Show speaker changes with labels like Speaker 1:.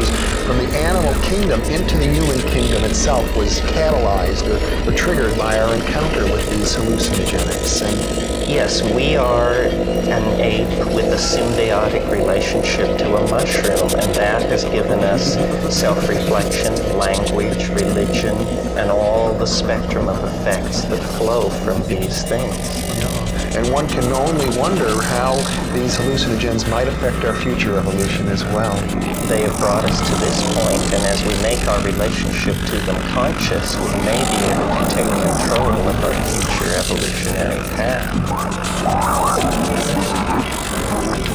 Speaker 1: moves from the animal kingdom into the human kingdom itself was catalyzed or triggered by our encounter with these hallucinogenics. And
Speaker 2: yes, we are an ape with a symbiotic relationship to a mushroom, and that has given us self-reflection, language, religion, and all the spectrum of effects that flow from these things.
Speaker 1: And one can only wonder how these hallucinogens might affect our future evolution as well.
Speaker 2: They have brought us to this point, and as we make our relationship to them conscious, we may be able to take control of our future evolutionary path.